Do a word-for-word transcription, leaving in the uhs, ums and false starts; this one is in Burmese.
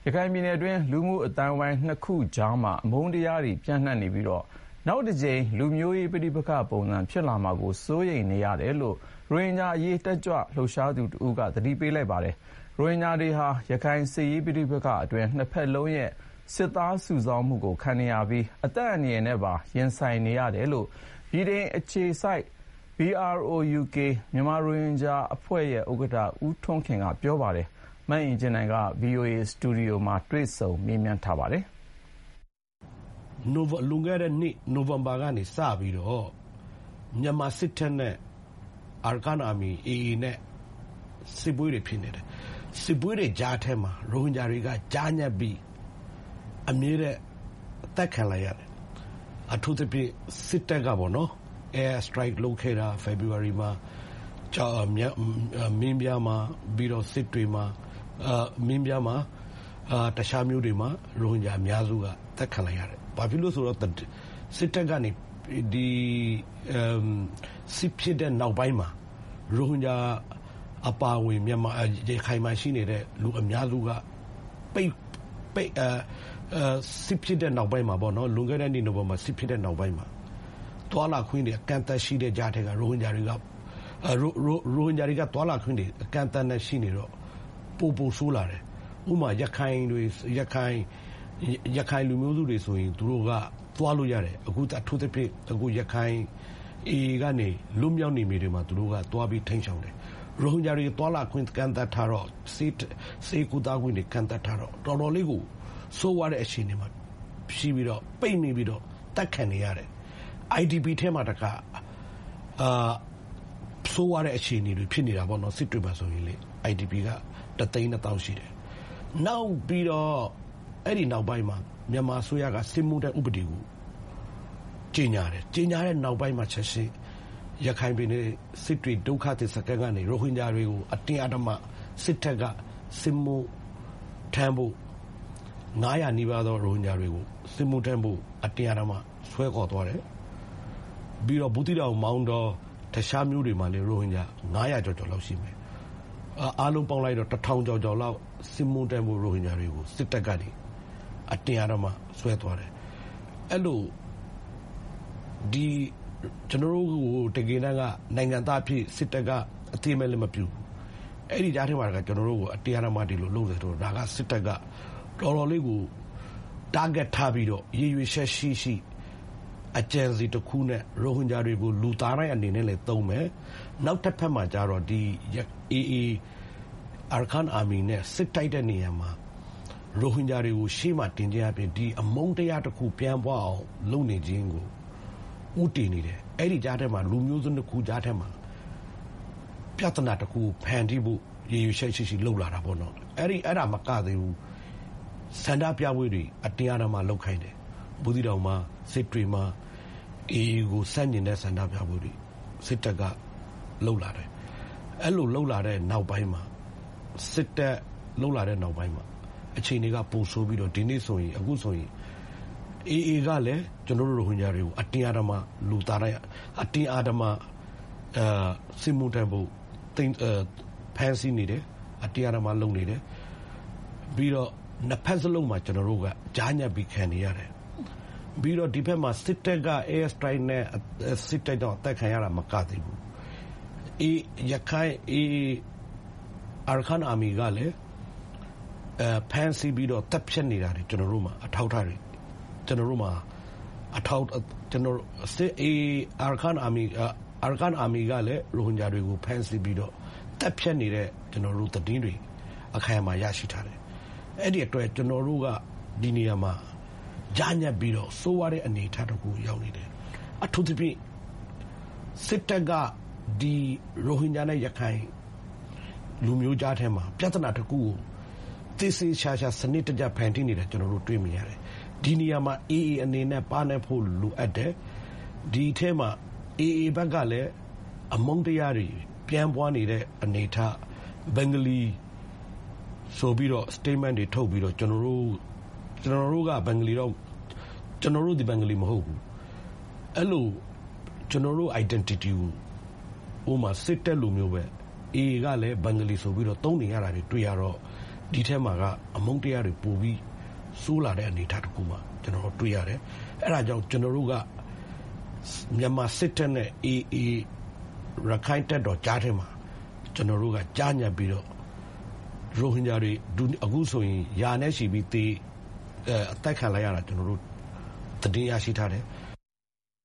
ရခိုင်ပြည်နယ်တွင်းလူမှုအသိုင်းအဝိုင်းနှစ်ခုကြားမှာအမုန်းတရားတွေပြန့်နှံ့နေပြီးနောက်တစ်ကြိမ်လူမျိုးရေးပဋိပက္ခပုံစံဖြစ်လာမှာကိုစိုးရိမ်နေရတယ်လို့ရိုဟင်ဂျာအရေးတက်ကြွလှုပ်ရှားသူတဦးကသတိပေးလိုက်ပါတယ်။ရိုဟင်ဂျာတွေဟာရခိုင်စစ်ရေးပဋိပက္ခအတွင်းနှစ်ဖက်လုံးရဲ့စစ်သားစုဆောင်းမှုကိုခံနေရပြီးအသက်အန္တရာယ်နဲ့ပါရင်ဆိုင်နေရတယ်လို့ဗြိတိန်အခြေစိုက် B R O U K မြန်မာရိုဟင်ဂျာအဖွဲ့ရဲ့ဥက္ကဋ္ဌဦးထွန်းခင်ကပြောပါတယ်။မအင်ဂျင်နိုင်က V O A စတူဒီယိုမှာတွေ့ဆုံမေးမြန်းထားပါတယ်။နိုဗလွန်ခဲ့တဲ့နှစ်နိုဝင်ဘာကနေစပြီးတော့မြန်မာစစ်တပ်နဲ့အာရကန်အာမီ A A နဲ့စစ်ပွဲတွေဖြစ်နေတယ်။စစ်ပွဲတွေကြားထဲမှာရိုဟင်ဂျာတွေကကြားညပ်ပြီးအမြဲတမ်းအသက်ခံလိုက်ရတယ်။အထူးသဖြင့်စစ်တပ်ကပေါ့နော် Air Strike လုပ်ခဲ့တာ February မှာကြောက်မင်းပြားမှာပြီးတော့စစ်တွေမှာမင်းပြားမှာတခြားမျိုးတွေမှာရိုဟင်ဂျာအများစုကသက်ခံလိုက်ရတယ်။ဘာဖြစ်လို့ဆိုတော့စစ်တပ်ကနေဒီစစ်ဖြစ်တဲ့နောက်ပိုင်းမှာရိုဟင်ဂျာအပါအဝင်မြန်မာရခိုင်မှာရှိနေတဲ့လူအများစုကပိတ်ပိတ်အဲစစ်ဖြစ်တဲ့နောက်ပိုင်းမှာပေါ့နော်လွန်ခဲ့တဲ့နှစ်နိုဝင်ဘာစစ်ဖြစ်တဲ့နောက်ပိုင်းမှာသွာလာခွင့်တွေအကန့်အသတ်ရှိတဲ့ကြားထဲကရိုဟင်ဂျာတွေကရိုဟင်ဂျာတွေကသွာလာခွင့်တွေအကန့်အသတ်နဲ့ရှိနေတော့ပိုပိုဆိုးလာတယ်။ဥပမာရခိုင်တွေရခိုင်ရခိုင်လူမျိုးစုတွေဆိုရင်သူတို့ကသွားလို့ရတယ်။အခုအထူးသဖြင့်အခုရခိုင်အေကနေလွတ်မြောက်နေမိတွေမှာသူတို့ကသွားပြီးထိန်းချောင်းတယ်။ရိုဟင်ဂျာတွေသွားလာခွင့်ကန့်သတ်ထားတော့စေစေကူတာခွင့်တွေကန့်သတ်ထားတော့တော်တော်လေးကိုဆိုးရတဲ့အခြေအနေမှာရှိပြီးတော့ပိတ်နေပြီးတော့တက်ခံနေရတယ်။ I D P ထဲမှာတကအာဆိုးရတဲ့အခြေအနေတွေဖြစ်နေတာပေါ့နော်စစ်တွေမှာဆိုရင်လေ I D P ကတသိန်းနှစ်သောင်းရှိတယ်။နောက်ပြီးတော့အဲ့ဒီနောက်ပိုင်းမှာမြန်မာအစိုးရကစစ်မှုတဲ့ဥပဒေကိုကြီးညာတယ်။ကြီးညာတဲ့နောက်ပိုင်းမှာချက်ချင်းရခိုင်ပြည်နယ်စစ်တွေဒုက္ခသည်စခန်းကနေရိုဟင်ဂျာတွေကိုအတင်းအဓမ္မစစ်တပ်ကစစ်မှုထမ်းဖို့ငါးရာနီးပါးသောရိုဟင်ဂျာတွေကိုစစ်မှုထမ်းဖို့အတင်းအဓမ္မဆွဲခေါ်သွားတယ်။ပြီးတော့ဘူးတိတောင်မောင်းတော့တခြားမျိုးတွေမှာလည်းရိုဟင်ဂျာငါးရာကျော်ကျော်လောက်ရှိမယ်။အားလုံးပေါင်းလိုက်တော့တစ်ထောင်ကျော်ကျော်လောက်စစ်မှုထမ်းဖို့ရိုဟင်ဂျာတွေကိုစစ်တပ်ကနေအတင်းအဓမ္မဆွဲသွားတယ်။အဲ့လိုဒီကျွန်တော်တို့ကိုတကယ်တမ်းကနိုင်ငံသားဖြစ်စစ်တပ်ကအသိမဲ့လည်းမပြုဘူး။အဲ့ဒီကြားထဲမှာကကျွန်တော်တို့ကိုအတင်းအဓမ္မဒီလိုလုပ်တယ်တော့ဒါကစစ်တပ်ကတော်တော်လေးကို target ထားပြီးတော့ရည်ရွယ်ချက်ရှိရှိအကြံစီတစ်ခုနဲ့ရိုဟင်ဂျာတွေကိုလူသားတိုင်းအနေနဲ့လည်းသုံးမယ်နောက်တစ်ဖက်မှာကျတော့ဒီ A A Arkan Army နဲ့စစ်တိုက်တဲ့နေရာမှာရိုဟင်ဂျာတွေကိုရှေ့မှာတင်ကြရပြင်ဒီအမုန်းတရားတစ်ခုပြန်ပွားအောင်လုပ်နေခြင်းကိုဥတည်နေတယ်အဲ့ဒီကြားထဲမှာလူမျိုးစုတစ်ခုကြားထဲမှာပြဿနာတစ်ခုဖန်တီးဖို့ရည်ရွယ်ချက်ရှိရှိလုပ်လာတာပေါ့နော်အဲ့ဒီအဲ့ဒါမကသေးဘူးစန္ဒပြပွဲတွေအတင်းအဓမ္မလုပ်ခိုင်းတယ်ဘူးတီတောင်မှာစစ်တွေမှာအေးကိုစန့်ကျင်တဲ့စန္ဒပြပွဲတွေစစ်တပ်ကလုပ်လာတယ်အဲ့လိုလုပ်လာတဲ့နောက်ပိုင်းမှာစစ်တပ်လုပ်လာတဲ့နောက်ပိုင်းမှာအခြေအနေကပိုဆိုးပြီးတော့ဒီနေ့ဆိုရင်အခုဆိုရင်အေးအေးကလည်းကျွန်တော်တို့ရိုဟင်ဂျာတွေကိုအတင်းအဓမ္မလူသားတိုင်းအတင်းအဓမ္မအဲစစ်မှုထမ်းဖို့တင်ဖန်ဆီးနေတယ်အတင်းအဓမ္မလုပ်နေတယ်ပြီးတော့နှစ်ဖက်စလုံးမှာကျွန်တော်တို့ကကြားညပ်ပြီးခံနေရတယ်ပြီးတော့ဒီဘက်မှာစစ်တပ်က Air Strike နဲ့စစ်တပ်တော့အသက်ခံရတာမကသေးဘူးအေးရခိုင်အေးအာရကန်အာမီကလည်းအဲဖန်ဆီးပြီးတော့တပ်ဖြတ်နေတာတွေကျွန်တော်တို့မှာအထောက်ထားတွေကျွန်တော်တို့မှာအထောက်ကျွန်တော်စစ်အေးအာရကန်အာမီအာရကန်အာမီကလည်းရိုဟင်ဂျာတွေကိုဖန်ဆီးပြီးတော့တပ်ဖြတ်နေတဲ့ကျွန်တော်တို့တည်င်းတွေအခါမှာရရှိထားတယ်အဲ့ဒီအတွက်ကျွန်တော်တို့ကဒီနေရာမှာကြားညပ်ပြီးတော့စိုးရတဲ့အနေအထားတစ်ခုရောက်နေတယ်အထူးသဖြင့်စစ်တပ်ကဒီရိုဟင်ဂျာနဲ့ရခိုင်လူမျိုးကြားထဲမှာပြဿနာတစ်ခုကိုသိစေချာချာစနစ်တကျဖန်တီးနေတယ်ကျွန်တော်တို့တွေ့မြင်ရတယ်ဒီနေရာမှာ A A အနေနဲ့ပါနေဖို့လိုအပ်တယ်ဒီထဲမှာ A A ဘက်ကလည်းအမုန်းတရားတွေပြန်ပွားနေတဲ့အနေအထားဘင်္ဂလီဆိုပြီးတော့ statement တွေထုတ်ပြီးတော့ကျွန်တော်တို့ကျွန်တော်တို့ကဘင်္ဂလီတော့ကျွန်တော်တို့ဒီဘင်္ဂလီမဟုတ်ဘူးအဲ့လိုကျွန်တော်တို့ identity ကိုဥမာစစ်တက်လူမျိုးပဲ A ကလည်းဘင်္ဂလီဆိုပြီးတော့တုံးနေရတာတွေတွေ့ရတော့ဒီထဲမှာကအမုန်းတရားတွေပိုပြီးဆိုးလာတဲ့အနေအထားတစ်ခုမှကျွန်တော်တို့တွေ့ရတယ်။အဲ့ဒါကြောင့်ကျွန်တော်တို့ကမြန်မာစစ်တပ်နဲ့ အေးအေး ရခိုင်တပ်တော်ကြားထဲမှာကျွန်တော်တို့ကကြားညပ်ပြီးတော့ရိုဟင်ဂျာတွေအခုဆိုရင်ယာနဲ့ရှိပြီးတေးအသက်ခံလိုက်ရတာကျွန်တော်တို့သတင်းရရှိထားတယ်